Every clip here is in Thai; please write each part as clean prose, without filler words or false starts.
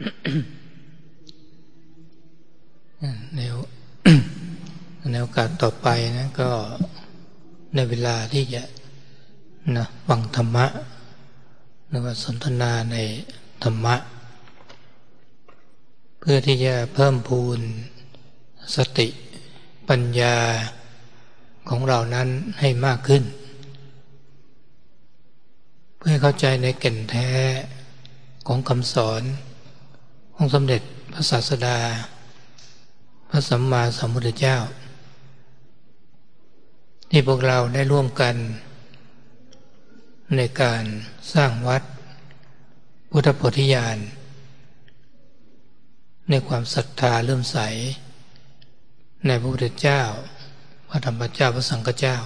ในโอกาสต่อไปนะก็ในเวลาที่จะฟังธรรมะหรือว่าสนทนาในธรรมะเพื่อที่จะเพิ่มพูนสติปัญญาของเรานั้นให้มากขึ้นเพื่อเข้าใจในแก่นแท้ของคำสอนของสมเด็จพระศาสดาพระสัมมาสัมพุทธเจ้าที่พวกเราได้ร่วมกันในการสร้างวัดพุทธโพธิญาณในความศรัทธาเลื่อมใสในพระพุทธเจ้าพระธรรมเจ้าพระสังฆเจ้า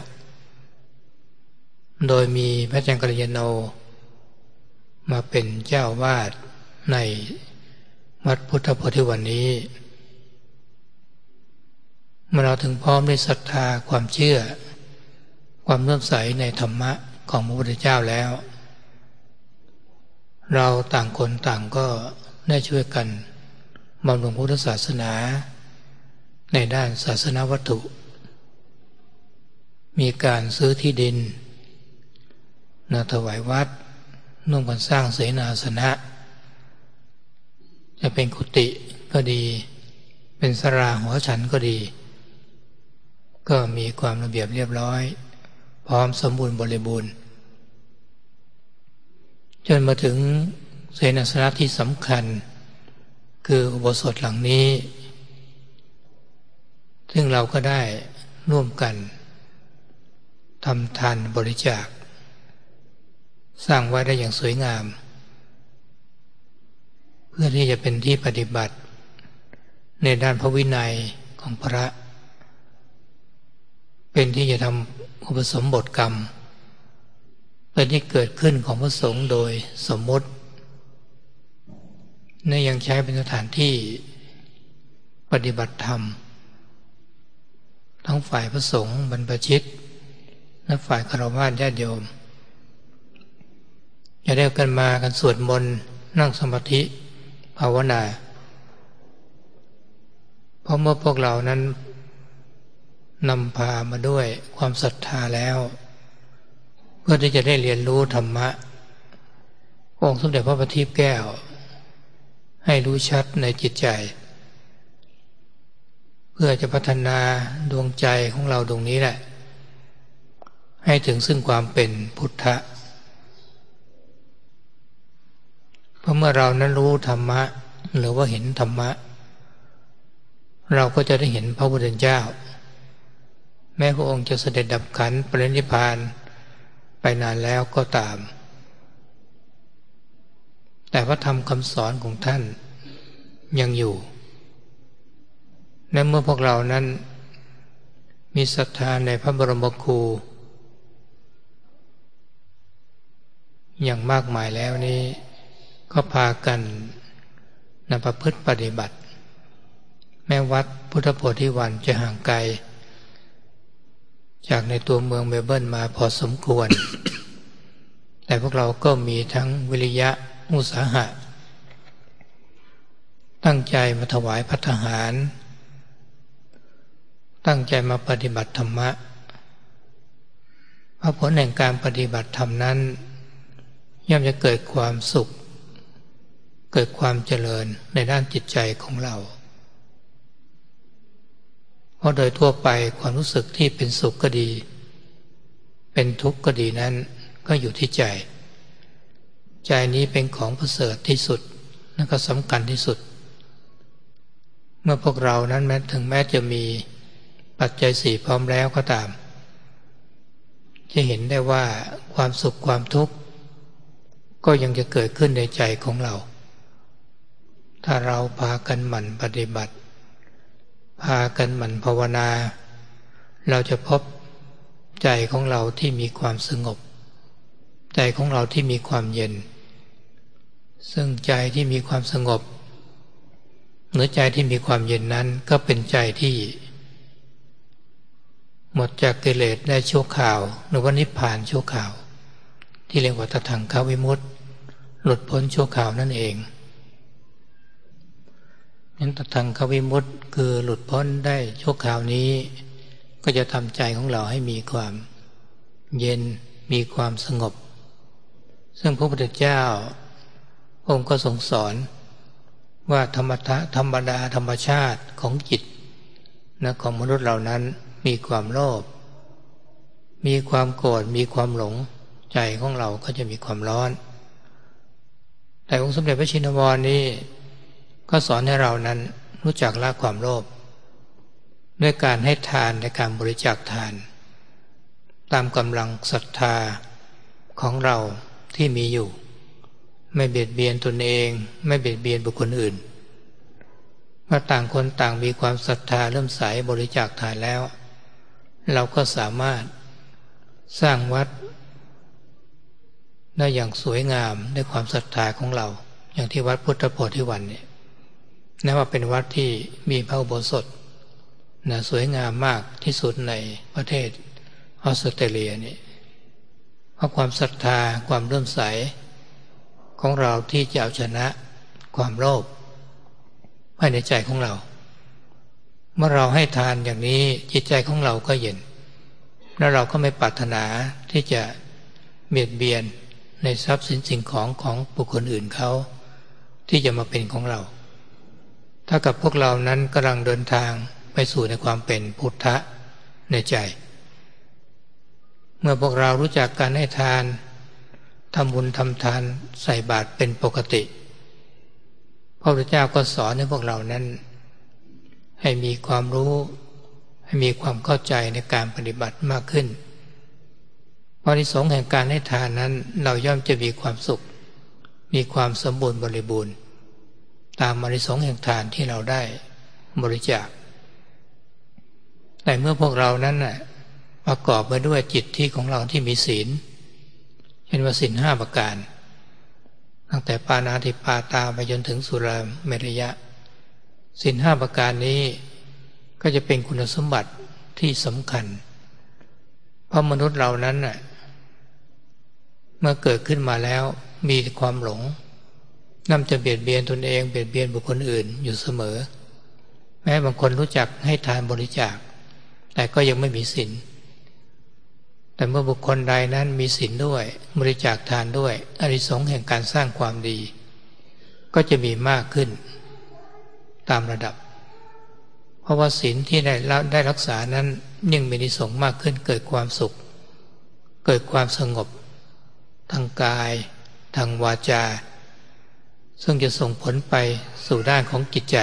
โดยมีพระอาจารย์กัลยาโนมาเป็นเจ้าวาดในวัดพุทธโพธิวันนี้เมื่อเราถึงพร้อมด้วยศรัทธาความเชื่อความเลื่อมใสในธรรมะของพระพุทธเจ้าแล้วเราต่างคนต่างก็ได้ช่วยกันบำรุงพุทธศาสนาในด้านศาสนวัตถุมีการซื้อที่ดินถวายวัดร่วมกันสร้างเสนาสนะจะเป็นกุฏิก็ดีเป็นศาลาหอฉันก็ดีก็มีความระเบียบเรียบร้อยพร้อมสมบูรณ์บริบูรณ์จนมาถึงเสนาสนะที่สำคัญคืออุโบสถหลังนี้ซึ่งเราก็ได้ร่วมกันทำทานบริจาคสร้างไว้ได้อย่างสวยงามเพื่อที่จะเป็นที่ปฏิบัติในด้านพระวินัยของพระเป็นที่จะทำอุปสมบทกรรมเป็นที่เกิดขึ้นของพระสงฆ์โดยสมมติและยังใช้เป็นสถานที่ปฏิบัติธรรมทั้งฝ่ายพระสงฆ์บรรพชิตและฝ่ายฆราวาสญาติโยมจะได้กันมากันสวดมนต์นั่งสมาธิภาวนาเพราะเมื่อพวกเรานั้นนำพามาด้วยความศรัทธาแล้วเพื่อที่จะได้เรียนรู้ธรรมะองค์สมเด็จพระบัณฑิตแก้วให้รู้ชัดในจิตใจเพื่อจะพัฒนาดวงใจของเราตรงนี้แหละให้ถึงซึ่งความเป็นพุทธะเพราะเมื่อเรานั้นรู้ธรรมะหรือว่าเห็นธรรมะเราก็จะได้เห็นพระพุทธเจ้าแม้พระองค์จะเสด็จดับขันธ์ปรินิพพานไปนานแล้วก็ตามแต่พระธรรมคำสอนของท่านยังอยู่และเมื่อพวกเรานั้นมีศรัทธาในพระบรมครูอย่างมากมายแล้วนี้ก็พากันประพฤติปฏิบัติแม้วัดพุทธโพธิวันจะห่างไกลจากในตัวเมืองเมลเบิร์นมาพอสมควร แต่พวกเราก็มีทั้งวิริยะอุตสาหะตั้งใจมาถวายภัตตาหารตั้งใจมาปฏิบัติธรรมะเพราะผลแห่งการปฏิบัติธรรมนั้นย่อมจะเกิดความสุขเกิดความเจริญในด้านจิตใจของเราเพราะโดยทั่วไปความรู้สึกที่เป็นสุขก็ดีเป็นทุกข์ก็ดีนั้นก็อยู่ที่ใจใจนี้เป็นของประเสริฐที่สุดและก็สำคัญที่สุดเมื่อพวกเรานั้นถึงแม้จะมีปัจจัยสี่พร้อมแล้วก็ตามจะเห็นได้ว่าความสุขความทุกข์ก็ยังจะเกิดขึ้นในใจของเราถ้าเราพากันหมั่นปฏิบัติพากันหมั่นภาวนาเราจะพบใจของเราที่มีความสงบใจของเราที่มีความเย็นซึ่งใจที่มีความสงบหรือใจที่มีความเย็นนั้นก็เป็นใจที่หมดจากกิเลสได้ชั่วคราวหรือว่านิพพานชั่วคราวที่เรียกว่าตถังควิมุตติหลุดพ้นชั่วคราวนั่นเองนั้นตทังควิมุตติคือหลุดพ้นได้ชั่วคราวนี้ก็จะทำใจของเราให้มีความเย็นมีความสงบซึ่งพระพุทธเจ้าองค์ก็ทรงสอนว่าธรรมดาธรรมชาติของจิตนะของมนุษย์เหล่านั้นมีความโลภมีความโกรธมีความหลงใจของเราก็จะมีความร้อนแต่องค์สมเด็จพระชินวรนี้ก็สอนให้เรานั้นรู้จักละความโลภด้วยการให้ทานในการบริจาคทานตามกำลังศรัทธาของเราที่มีอยู่ไม่เบียดเบียนตนเองไม่เบียดเบียนบุคคลอื่นเมื่อต่างคนต่างมีความศรัทธาเริ่มใสบริจาคทานแล้วเราก็สามารถสร้างวัดได้อย่างสวยงามด้วยความศรัทธาของเราอย่างที่วัดพุทธโพธิวันเนี่ยนับว่าเป็นวัดที่มีพระอุโบสถสวยงามมากที่สุดในประเทศออสเตรเลียนี่เพราะความศรัทธาความเริ่มใสของเราที่จะเอาชนะความโลภภายในใจของเราเมื่อเราให้ทานอย่างนี้จิตใจของเราก็เย็นแล้วเราก็ไม่ปรารถนาที่จะเบียดเบียนในทรัพย์สินสิ่งของบุคคลอื่นเขาที่จะมาเป็นของเราถ้ากับพวกเรานั้นกำลังเดินทางไปสู่ในความเป็นพุทธะในใจเมื่อพวกเรารู้จักการให้ทานทำบุญทำทานใส่บาตรเป็นปกติพระพุทธเจ้าก็สอนให้พวกเรานั้นให้มีความรู้ให้มีความเข้าใจในการปฏิบัติมากขึ้นอานิสงส์แห่งการให้ทานนั้นเราย่อมจะมีความสุขมีความสมบูรณ์บริบูรณ์ตามอานิสงส์แห่งทานที่เราได้บริจาคแต่เมื่อพวกเรานั้นประกอบไปด้วยจิตที่ของเราที่มีศีลเช่นว่าศีล5ประการตั้งแต่ปาณาติปาตาไปจนถึงสุราเมรยะศีล5ประการนี้ก็จะเป็นคุณสมบัติที่สำคัญเพราะมนุษย์เรานั้นเมื่อเกิดขึ้นมาแล้วมีความหลงย่อมจะเบียดเบียนตนเองเบียดเบียนบุคคลอื่นอยู่เสมอแม้บางคนรู้จักให้ทานบริจาคแต่ก็ยังไม่มีศีลแต่เมื่อบุคคลใดนั้นมีศีลด้วยบริจาคทานด้วยอานิสงส์แห่งการสร้างความดีก็จะมีมากขึ้นตามระดับเพราะว่าศีลที่ได้รักษานั้นยิ่งมีอานิสงส์มากขึ้นเกิดความสุขเกิดความสงบทางกายทางวาจาซึ่งจะส่งผลไปสู่ด้านของจิตใจ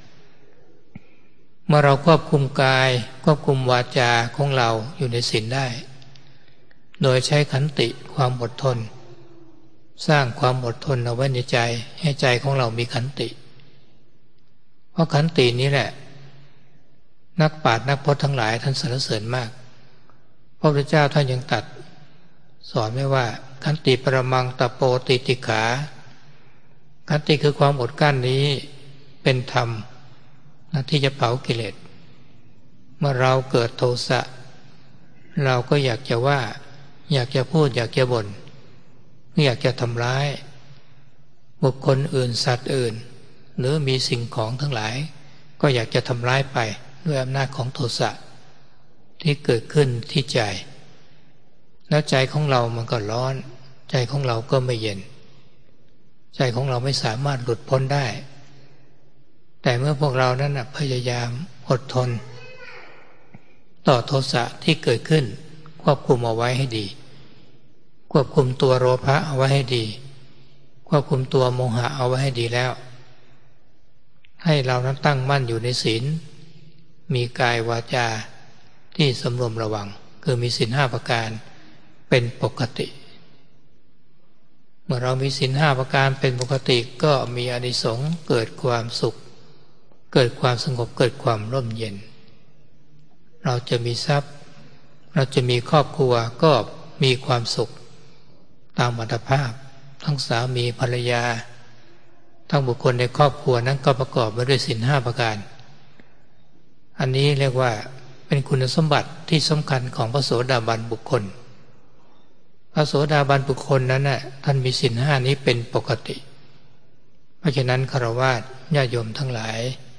เมื่อเราควบคุมกายควบคุมวาจาของเราอยู่ในศีลได้โดยใช้ขันติความอดทนสร้างความอดทนเอาไว้ในใจให้ใจของเรามีขันติเพราะขันตินี้แหละนักปราชญ์นักพจน์ทั้งหลายท่านสรรเสริญมากพระพุทธเจ้าท่านยังตรัสสอนไว้ว่าขันติปรมังตโปติติขาขันติคือความอดกลั้นนี้เป็นธรรมที่จะเผากิเลสเมื่อเราเกิดโทสะเราก็อยากจะว่าอยากจะพูดอยากจะบ่นอยากจะทำร้ายบุคคลอื่นสัตว์อื่นหรือมีสิ่งของทั้งหลายก็อยากจะทำร้ายไปด้วยอำนาจของโทสะที่เกิดขึ้นที่ใจแล้วใจของเรามันก็ร้อนใจของเราก็ไม่เย็นใจของเราไม่สามารถหลุดพ้นได้แต่เมื่อพวกเรานั้นพยายามอดทนต่อโทสะที่เกิดขึ้นควบคุมเอาไว้ให้ดีควบคุมตัวโลภะเอาไว้ให้ดีควบคุมตัวโมหะเอาไว้ให้ดีแล้วให้เรานั้นตั้งมั่นอยู่ในศีลมีกายวาจาที่สำรวมระวังคือมีศีล5ประการเป็นปกติเมื่อเรามีศีล5ประการเป็นปกติก็มีอานิสงส์เกิดความสุขเกิดความสงบเกิดความร่มเย็นเราจะมีทรัพย์เราจะมีครอบครัวก็มีความสุขตามอัตภาพทั้งสามีภรรยาทั้งบุคคลในครอบครัวนั้นก็ประกอบไปด้วยศีล5ประการอันนี้เรียกว่าเป็นคุณสมบัติที่สำคัญของพระโสดาบันบุคคลพระโสดาบันบุคคลนั้นท่านมีศีล5นี้เป็นปกติเพราะฉะนั้นฆราวาสญาติโยมทั้งหลาย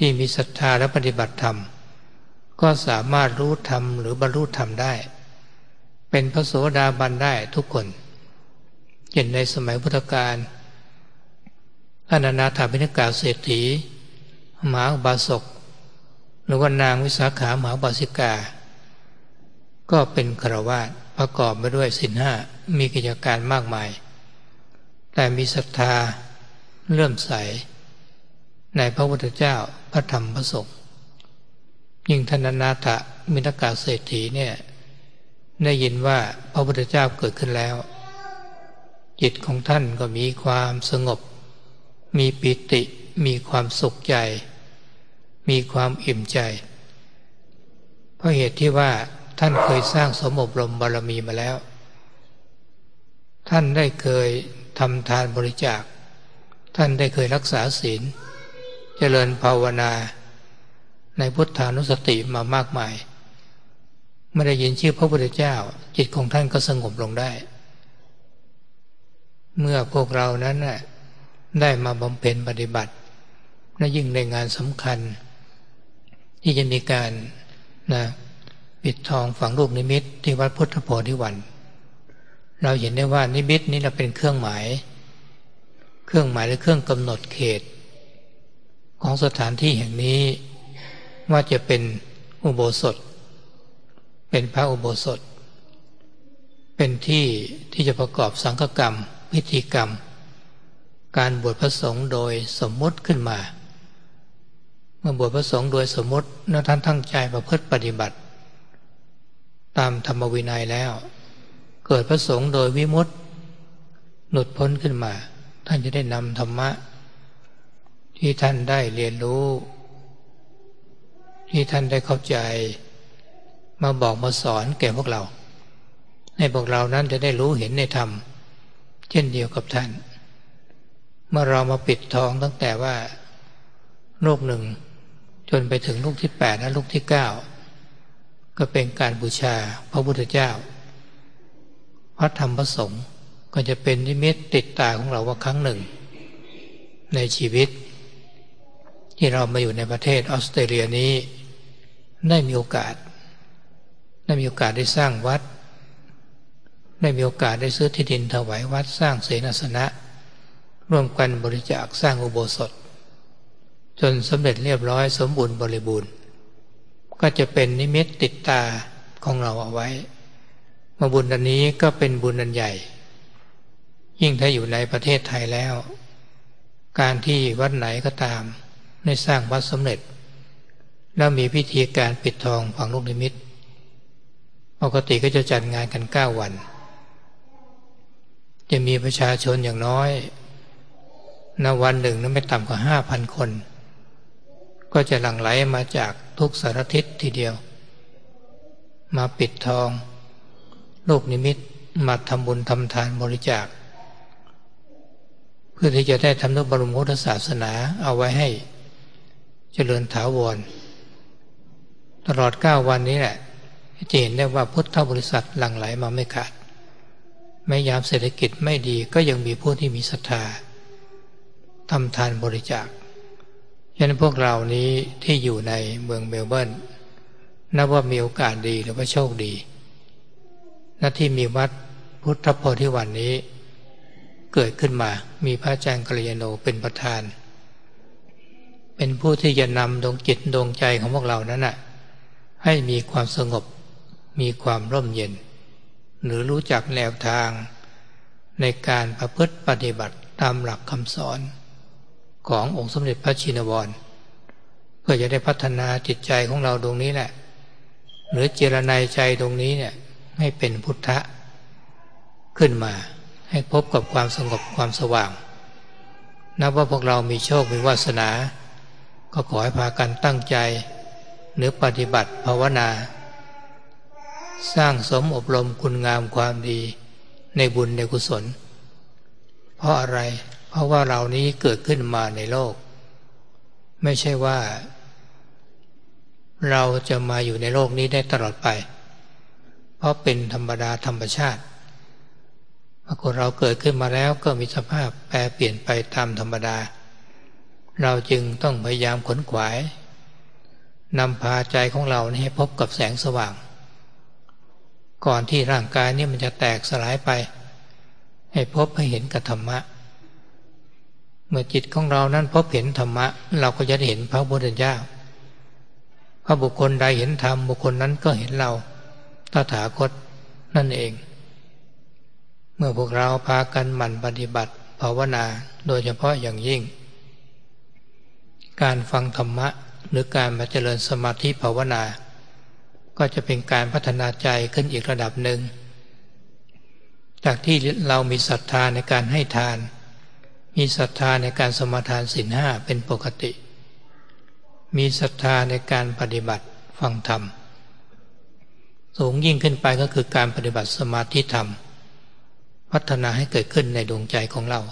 ที่มีศรัทธาและปฏิบัติธรรมก็สามารถรู้ธรรมหรือบรรลุธรรมได้เป็นพระโสดาบันได้ทุกคนเช่นในสมัยพุทธกาลอนาถาบิณกาเศรษฐีมหาอุบาสกหรือว่านางวิสาขามหาอุบาสิกาก็เป็นฆราวาสประกอบไปด้วยศีลห้ามีกิจการมากมายแต่มีศรัทธาเลื่อมใสในพระพุทธเจ้าพระธรรมพระสงฆ์ยิ่งท่านอนาถบิณกาเศรษฐีเนี่ยได้ยินว่าพระพุทธเจ้าเกิดขึ้นแล้วจิตของท่านก็มีความสงบมีปิติมีความสุขใจมีความอิ่มใจเพราะเหตุที่ว่าท่านเคยสร้างสมอบรมบารมีมาแล้วท่านได้เคยทำทานบริจาคท่านได้เคยรักษาศีลเจริญภาวนาในพุทธานุสติมามากมายไม่ได้ยินชื่อพระพุทธเจ้าจิตของท่านก็สงบลงได้เมื่อพวกเรานั้นได้มาบำเพ็ญปฏิบัติและยิ่งในงานสำคัญที่จะมีการปิดทองฝังลูกนิมิตที่วัดพุทธโพธิวันเราเห็นได้ว่านิมิตนี้เราเป็นเครื่องหมายหรือเครื่องกำหนดเขตของสถานที่แห่งนี้ว่าจะเป็นอุโบสถเป็นพระอุโบสถเป็นที่จะประกอบสังฆกรรมพิธีกรรมการบวชพระสงฆ์โดยสมมุติขึ้นมาเมื่อบวชพระสงฆ์โดยสมมุติแล้วท่านตั้งใจประพฤติปฏิบัติตามธรรมวินัยแล้วเกิดพระสงฆ์โดยวิมุตติหลุดพ้นขึ้นมาท่านจะได้นำธรรมะที่ท่านได้เรียนรู้ที่ท่านได้เข้าใจมาบอกมาสอนแก่พวกเราให้พวกเรานั้นจะได้รู้เห็นในธรรมเช่นเดียวกับท่านเมื่อเรามาปิดทองตั้งแต่ว่าลูกหนึ่งจนไปถึงลูกที่8และลูกที่9ก็เป็นการบูชาพระพุทธเจ้าพระธรรมพระสงฆ์ก็จะเป็นนิมิตติดตาของเราว่าครั้งหนึ่งในชีวิตที่เรามาอยู่ในประเทศออสเตรเลียนี้ได้มีโอกาสได้สร้างวัดได้มีโอกาสได้ซื้อที่ดินถวายวัดสร้างเสนาสนะร่วมกันบริจาคสร้างอุโบสถจนสำเร็จเรียบร้อยสมบูรณ์บริบูรณ์ก็จะเป็นนิมิตติดตาของเราเอาไว้มาบุญอันนี้ก็เป็นบุญอันใหญ่ยิ่งถ้าอยู่ในประเทศไทยแล้วการที่วัดไหนก็ตามได้สร้างวัดสำเร็จแล้วมีพิธีการปิดทองฝังลูกนิมิตปกติก็จะจัดงานกัน9 วันจะมีประชาชนอย่างน้อยในวันหนึ่งนั้นไม่ต่ำกว่า 5,000 คนก็จะหลั่งไหลมาจากทุกสารทิศทีเดียวมาปิดทองลูกนิมิตมาทำบุญทำทานบริจาคเพื่อที่จะได้ทำนุบรมพุทธศาสนาเอาไว้ให้เจริญถาวรตลอด9 วันนี้แหละจะเห็นได้ว่าพุทธบริษัทหลั่งไหลมาไม่ขาดแม้ยามเศรษฐกิจไม่ดีก็ยังมีผู้ที่มีศรัทธาทำทานบริจาคฉะนั้นพวกเรานี้ที่อยู่ในเมืองเมลเบิร์นนับว่ามีโอกาสดีหรือว่าโชคดีณที่มีวัดพุทธโพธิวันนี้เกิดขึ้นมามีพระอาจารย์กัลยาโนเป็นประธานเป็นผู้ที่จะนำดวงจิตดวงใจของพวกเรานั้นให้มีความสงบมีความร่มเย็นหรือรู้จักแนวทางในการประพฤติปฏิบัติตามหลักคำสอนขององค์สมเด็จพระชินวรเพื่อจะได้พัฒนาจิตใจของเราตรงนี้แหละหรือเจรไนใจตรงนี้เนี่ยให้เป็นพุทธะขึ้นมาให้พบกับความสงบความสว่างนับว่าพวกเรามีโชคมีวาสนาก็ขอให้พากันตั้งใจหรือปฏิบัติภาวนาสร้างสมอบรมคุณงามความดีในบุญในกุศลเพราะอะไรเพราะว่าเรานี้เกิดขึ้นมาในโลกไม่ใช่ว่าเราจะมาอยู่ในโลกนี้ได้ตลอดไปเพราะเป็นธรรมดาธรรมชาติปรากฏเราเกิดขึ้นมาแล้วก็มีสภาพแปรเปลี่ยนไปตามธรรมดาเราจึงต้องพยายามขนขวายนำพาใจของเราให้พบกับแสงสว่างก่อนที่ร่างกายนี้มันจะแตกสลายไปให้พบให้เห็นกับธรรมะเมื่อจิตของเรานั้นพบเห็นธรรมะเราก็จะเห็นพระพุทธเจ้าพระบุคคลใดเห็นธรรมบุคคลนั้นก็เห็นเราตถาคตนั่นเองเมื่อพวกเราพากันหมั่นปฏิบัติภาวนาโดยเฉพาะอย่างยิ่งการฟังธรรมะหรือการมาเจริญสมาธิภาวนาก็จะเป็นการพัฒนาใจขึ้นอีกระดับหนึ่งจากที่เรามีศรัทธาในการให้ทานมีศรัทธาในการสมาทานศีลห้าเป็นปกติมีศรัทธาในการปฏิบัติฟังธรรมสูงยิ่งขึ้นไปก็คือการปฏิบัติสมาธิธรรมพัฒนาให้เกิดขึ้นในดวงใจของเรา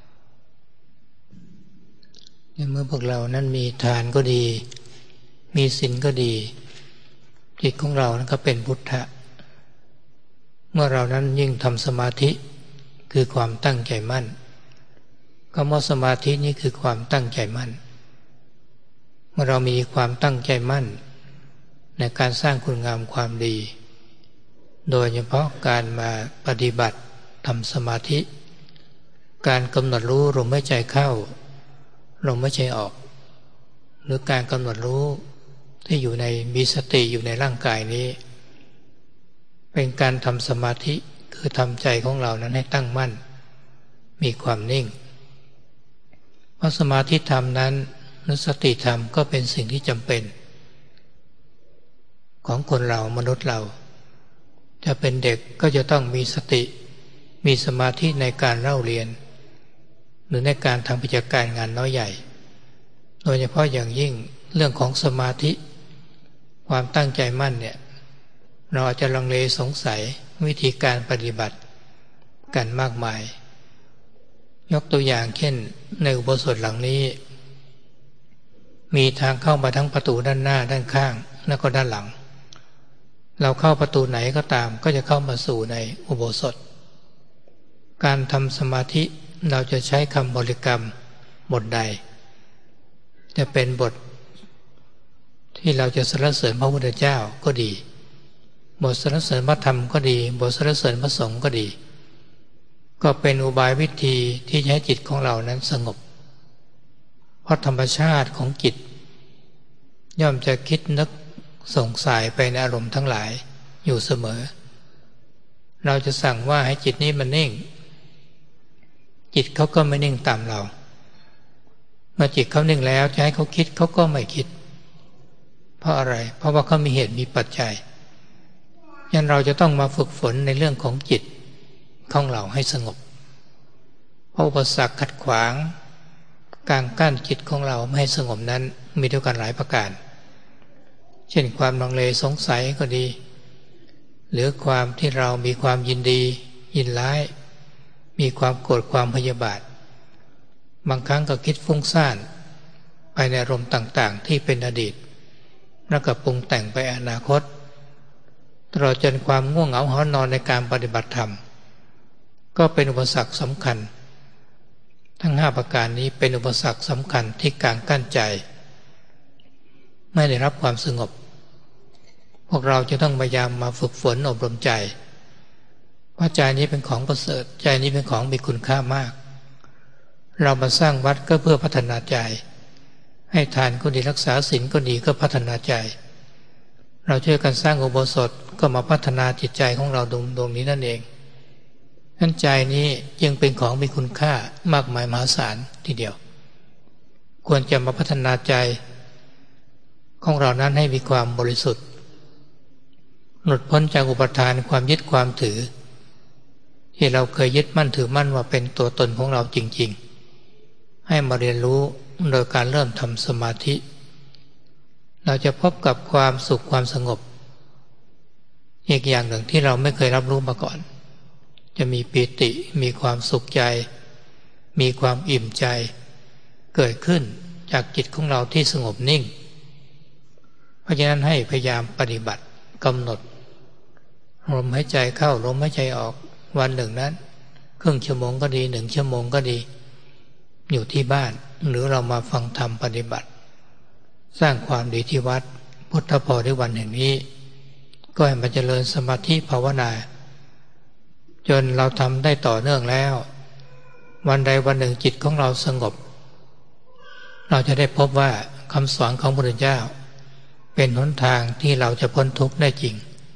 เมื่อพวกเรานั้นมีทานก็ดีมีศีลก็ดีจิตของเรานั้นก็เป็นพุทธะเมื่อเรานั้นยิ่งทำสมาธิคือความตั้งใจมั่นคำว่าสมาธินี้คือความตั้งใจมั่นเมื่อเรามีความตั้งใจมั่นในการสร้างคุณงามความดีโดยเฉพาะการมาปฏิบัติทำสมาธิการกำหนดรู้ลมหายใจเข้าลมหายใจออกหรือการกำหนดรู้ที่อยู่ในมีสติอยู่ในร่างกายนี้เป็นการทำสมาธิคือทำใจของเรานั้นให้ตั้งมั่นมีความนิ่งเพราะสมาธิธรรมนั้นหรือสติธรรมก็เป็นสิ่งที่จำเป็นของคนเรามนุษย์เราจะเป็นเด็กก็จะต้องมีสติมีสมาธิในการเล่าเรียนหรือในการทำกิจการงานน้อยใหญ่โดยเฉพาะอย่างยิ่งเรื่องของสมาธิความตั้งใจมั่นเนี่ยเราอาจจะลังเลสงสัยวิธีการปฏิบัติกันมากมายยกตัวอย่างเช่นในอุโบสถหลังนี้มีทางเข้ามาทั้งประตูด้านหน้าด้านข้างและก็ด้านหลังเราเข้าประตูไหนก็ตามก็จะเข้ามาสู่ในอุโบสถการทำสมาธิเราจะใช้คำบริกรรมบทใดจะเป็นบทที่เราจะสรรเสริญพระพุทธเจ้าก็ดีบทสรรเสริญพระธรรมก็ดีบทสรรเสริญพระสงฆ์ก็ดีก็เป็นอุบายวิธีที่จะให้จิตของเรานั้นสงบเพราะธรรมชาติของจิตย่อมจะคิดนึกส่งสายไปในอารมณ์ทั้งหลายอยู่เสมอเราจะสั่งว่าให้จิตนี้มันนิ่งจิตเขาก็ไม่นิ่งตามเราเมื่อจิตเขานิ่งแล้วจะให้เขาคิดเขาก็ไม่คิดเพราะอะไรเพราะว่าเขามีเหตุมีปัจจัยยันเราจะต้องมาฝึกฝนในเรื่องของจิตของเราให้สงบเพราะอุปสรรคขัดขวางการกั้นจิตของเราไม่ให้สงบนั้นมีด้วยกันหลายประการเช่นความลังเลสงสัยก็ดีหรือความที่เรามีความยินดียินร้ายมีความโกรธความพยาบาทบางครั้งก็คิดฟุ้งซ่านไปในอารมณ์ต่างๆที่เป็นอดีตแล้วก็ปรุงแต่งไปอนาคตตลอดจนความง่วงเหงาหอนอนในการปฏิบัติธรรมก็เป็นอุปสรรคสำคัญทั้ง5ประการนี้เป็นอุปสรรคสำคัญที่การกั้นใจไม่ได้รับความสงบพวกเราจะต้องพยายามมาฝึกฝนอบรมใจเพราะใจนี้เป็นของประเสริฐใจนี้เป็นของมีคุณค่ามากเรามาสร้างวัดก็เพื่อพัฒนาใจให้ทานก็ดีรักษาศีลก็ดีก็พัฒนาใจเราช่วยกันสร้างอุโบสถก็มาพัฒนาจิตใจของเราดวงนี้นั่นเองนั้นใจนี้ยังเป็นของมีคุณค่ามากมายมหาศาลทีเดียวควรจะมาพัฒนาใจของเรานั้นให้มีความบริสุทธิ์หลุดพ้นจากอุปทานความยึดความถือที่เราเคยยึดมั่นถือมั่นว่าเป็นตัวตนของเราจริงๆให้มาเรียนรู้โดยการเริ่มทำสมาธิเราจะพบกับความสุขความสงบอีกอย่างหนึ่งที่เราไม่เคยรับรู้มาก่อนจะมีปิติมีความสุขใจมีความอิ่มใจเกิดขึ้นจากจิตของเราที่สงบนิ่งเพราะฉะนั้นให้พยายามปฏิบัติกำหนดลมหายใจเข้าลมหายใจออกวันหนึ่งนั้นครึ่งชั่วโมงก็ดี1 ชั่วโมงก็ดีอยู่ที่บ้านหรือเรามาฟังธรรมปฏิบัติสร้างความดีที่วัดพุทธโพธิวันแห่งนี้ก็ให้มันเจริญสมาธิภาวนาจนเราทำได้ต่อเนื่องแล้ววันใดวันหนึ่งจิตของเราสงบเราจะได้พบว่าคำสอนของพระพุทธเจ้าเป็นหนทางที่เราจะพ้นทุกข์ได้จริง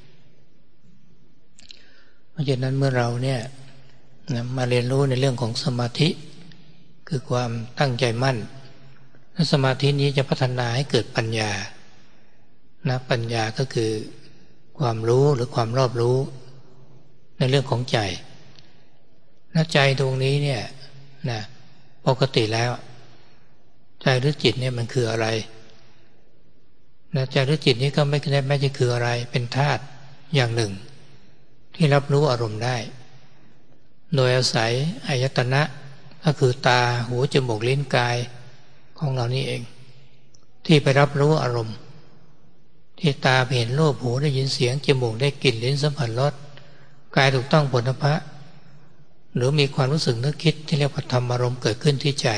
เพราะฉะนั้นเมื่อเราเนี่ยมาเรียนรู้ในเรื่องของสมาธิคือความตั้งใจมั่นสมาธินี้จะพัฒนาให้เกิดปัญญาปัญญาก็คือความรู้หรือความรอบรู้ในเรื่องของใจใจดวงนี้เนี่ยปกติแล้วใจหรือจิตเนี่ยมันคืออะไรใจหรือจิตนี้ก็ไม่ใช่คืออะไรเป็นธาตุอย่างหนึ่งที่รับรู้อารมณ์ได้โดยอาศัยอายตนะก็คือตาหูจมูกลิ้นกายของเรานี่เองที่ไปรับรู้อารมณ์ที่ตาเห็นรูปหูได้ยินเสียงจมูกได้กลิ่นลิ้นสัมผัสรสกายถูกต้องโผฏฐัพพะหรือมีความรู้สึกนึกคิดที่เรียกว่าธรรมอารมณ์เกิดขึ้นที่ใจ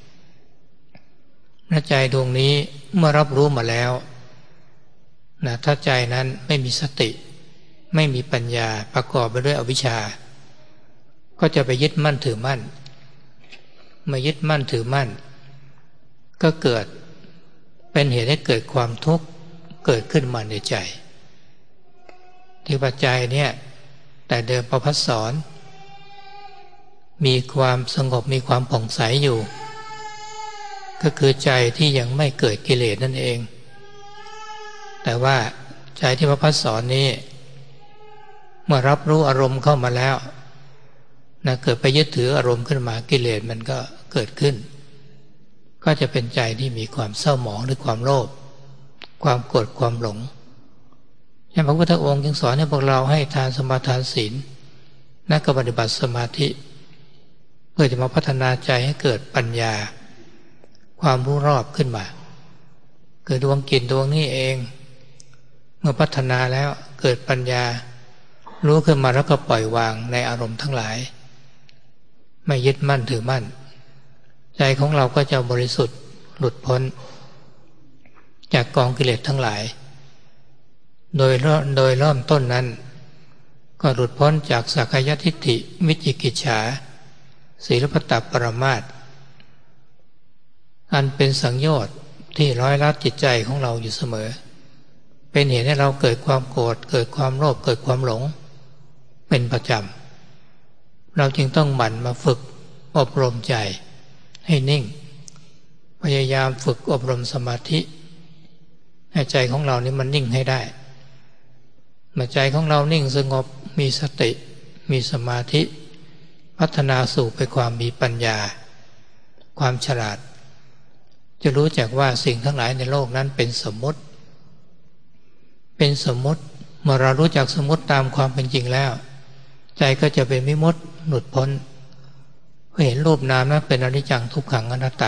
ใจดวงนี้เมื่อรับรู้มาแล้วถ้าใจนั้นไม่มีสติไม่มีปัญญาประกอบไปด้วยอวิชชาก็จะไปยึดมั่นถือมั่นมายึดมั่นถือมั่นก็เกิดเป็นเหตุให้เกิดความทุกข์เกิดขึ้นมาในใจที่ปัจจัยเนี่ยแต่เดิมประภัสสรมีความสงบมีความผ่องใสอยู่ก็คือใจที่ยังไม่เกิดกิเลสนั่นเองแต่ว่าใจที่ประภัสสรนี้เมื่อรับรู้อารมณ์เข้ามาแล้วเกิดไปยึดถืออารมณ์ขึ้นมากิเลสมันก็เกิดขึ้นก็จะเป็นใจที่มีความเศร้าหมองหรือความโลภความโกรธความหลงพระพุทธองค์จึงสอนให้พวกเราให้ทานสมาทานศีลและก็ปฏิบัติสมาธิเพื่อจะมาพัฒนาใจให้เกิดปัญญาความรู้รอบขึ้นมาเกิดดวงจิตดวงนี้เองเมื่อพัฒนาแล้วเกิดปัญญารู้ขึ้นมาแล้วก็ปล่อยวางในอารมณ์ทั้งหลายไม่ยึดมั่นถือมั่นใจของเราก็จะบริสุทธิ์หลุดพ้นจากกองกิเลสทั้งหลายโดยเริ่มต้นนั้นก็หลุดพ้นจากสักกายทิฏฐิวิจิกิจฉาศีลพัตตปรมาสอันเป็นสังโยชน์ที่ร้อยลัดจิตใจของเราอยู่เสมอเป็นเหตุให้เราเกิดความโกรธเกิดความโลภเกิดความหลงเป็นประจำเราจึงต้องหมั่นมาฝึกอบรมใจให้นิ่งพยายามฝึกอบรมสมาธิให้ใจของเรานี่มันนิ่งให้ได้เมื่อใจของเรานิ่งสงบมีสติมีสมาธิพัฒนาสู่ไปความมีปัญญาความฉลาดจะรู้จักว่าสิ่งทั้งหลายในโลกนั้นเป็นสมมุติเมื่อเรารู้จักสมมุติตามความเป็นจริงแล้วใจก็จะเป็นวิมุตติหลุดพ้นเห็นรูปนามนั้นเป็นอนิจจังทุกขังอนัตตา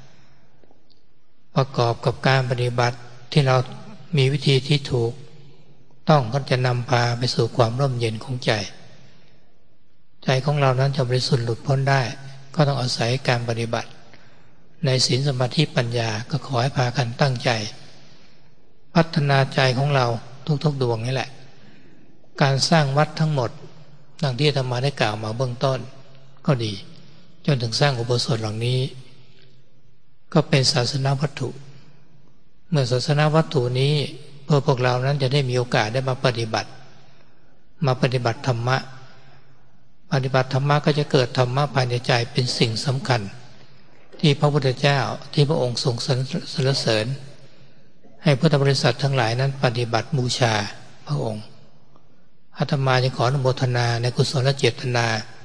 ประกอบกับการปฏิบัติที่เรามีวิธีที่ถูกต้องก็จะนำพาไปสู่ความร่มเย็นของใจของเรานั้นจะบริสุทธิ์หลุดพ้นได้ก็ต้องอาศัยการปฏิบัติในศีลสมาธิปัญญาก็ขอให้พากันตั้งใจพัฒนาใจของเราทุกๆดวงนี่แหละการสร้างวัดทั้งหมดดังที่อาตมาได้กล่าวมาเบื้องต้นก็ดีจนถึงสร้างอุโบสถเหล่านี้ก็เป็นศาสนวัตถุเมื่อศาสนวัตถุนี้เพื่อพวกเรานั้นจะได้มีโอกาสได้มาปฏิบัติธรรมะก็จะเกิดธรรมะภายในใจเป็นสิ่งสำคัญที่พระพุทธเจ้าที่พระองค์ทรงสรรเสริญให้พุทธบริษัททั้งหลายนั้นปฏิบัติบูชาพระองค์อาตมาจะขออนุโมทนาในกุศลเจตนา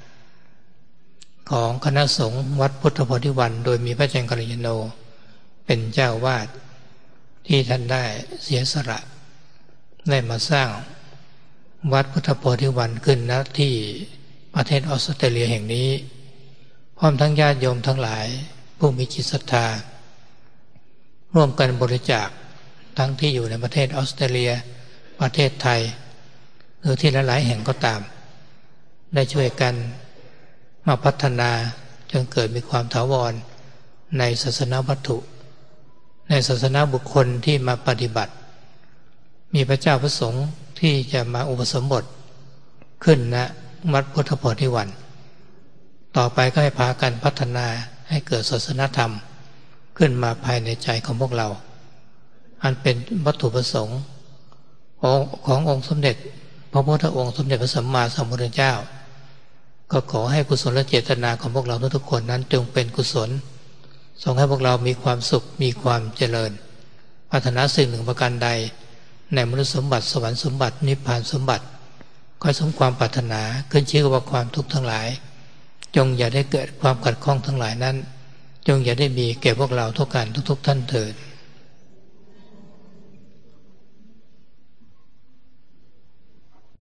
ของคณะสงฆ์วัดพุทธโพธิวันโดยมีพระอาจารย์กัลยาโนเป็นเจ้าวาดที่ท่านได้เสียสละได้มาสร้างวัดพุทธโพธิวันขึ้นณที่ประเทศออสเตรเลียแห่งนี้พร้อมทั้งญาติโยมทั้งหลายผู้มีจิตศรัทธาร่วมกันบริจาคทั้งที่อยู่ในประเทศออสเตรเลียประเทศไทยหรือที่หลายๆแห่งก็ตามได้ช่วยกันมาพัฒนาจนเกิดมีความถาวรในศาสนาวัตถุ ในศาสนาบุคคลที่มาปฏิบัติมีพระเจ้าพระสงฆ์ที่จะมาอุปสมบทขึ้นณวัดพุทธโพธิวันต่อไปก็ให้พากันพัฒนาให้เกิดศาสนธรรมขึ้นมาภายในใจของพวกเราอันเป็นวัตถุประสงค์ขององค์สมเด็จพระพุทธองค์สมเด็จพระสัมมาสัมพุทธเจ้าก็ขอให้กุศลและเจตนาของพวกเราทุกๆคนนั้นจงเป็นกุศลส่งให้พวกเรามีความสุขมีความเจริญปรารถนาสิ่งหนึ่งประการใดในมนุษย์สมบัติสวรรค์สมบัตินิพพานสมบัติขอสมความปรารถนาขึ้นชื่อว่าความทุกข์ทั้งหลายจงอย่าได้เกิดความขัดข้องทั้งหลายนั้นจงอย่าได้มีแก่พวกเราทุกท่านทุกท่านเถิด